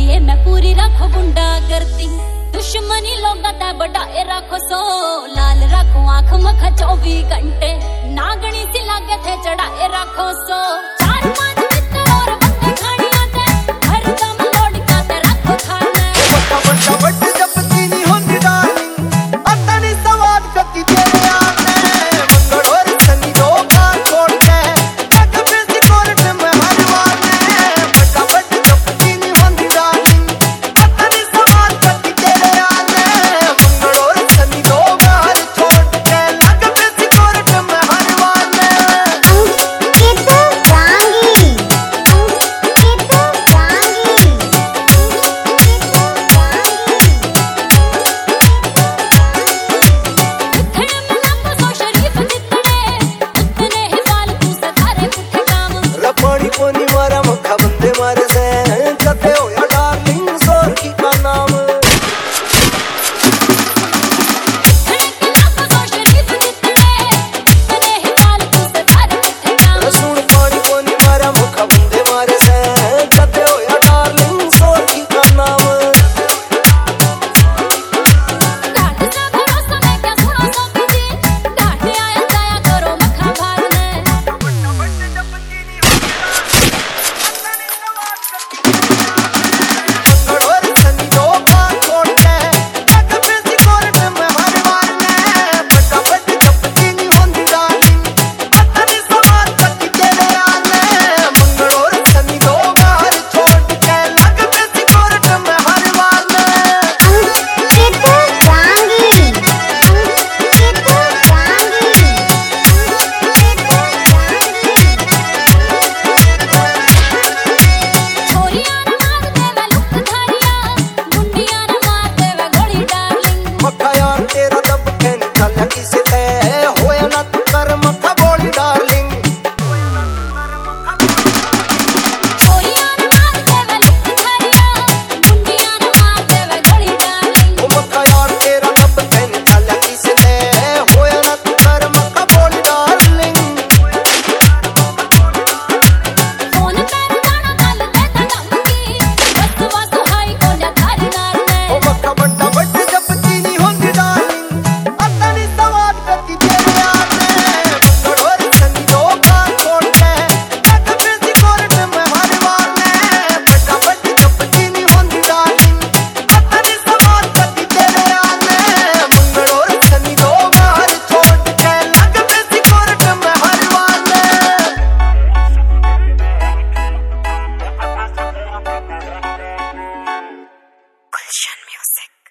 ये मैं पूरी रखो गुंडा करती दुश्मनी लोग बढ़ाए रखो सो लाल रखो आंख मखा 24 घंटे नागणी सी लागे थे चढ़ाए रखो सो 4-5 मित्र और बंदे खानिया थे हर दम लोड का ते रखो खाने बट जब चीनी होंदी डार्लिंग अतनी सवाद कती तेरे आने मंगल और सनी दो का छोड़ के तक बेसी कोर्ट में हरवाने बट जब चीनी होंदी डार्लिंग अतनी सवाद कती तेरे आने मंगल और सनी दो का छोड़ के तक बेसी कोर्ट में हरवाने पानी पोनी मारा मक्खा बंदे मारे से जते हो या डार्लिंग जोर की का नाम सुन पानी पोनी मारा मक्खा बंदे मारे से जते हो या डार्लिंग जोर की का नाम तेरा दब खेन चल किसे ते होया ना तू कर मक्खा बोली डार्लिंग ओ मक्खा यार तेरा दब खेन चल किसे ते होया ना तू कर मक्खा बोली डार्लिंग फोन कर जाना गल ते धमकी बस वासो हाई को जा तारी नाल ने ओ मक्खा बट जब चीनी होंदी डार्लिंग अतनी सवाद कती तेरे आने मंगल और सनी दो का छोड़ के तक बेसी कोर्ट में हरवाने बट जब चीनी होंदी डार्लिंग अतनी सवाद कती तेरे आने मंगल और सनी दो का छोड़ के तक बेसी कोर्ट में हरवाने Gulshan Music.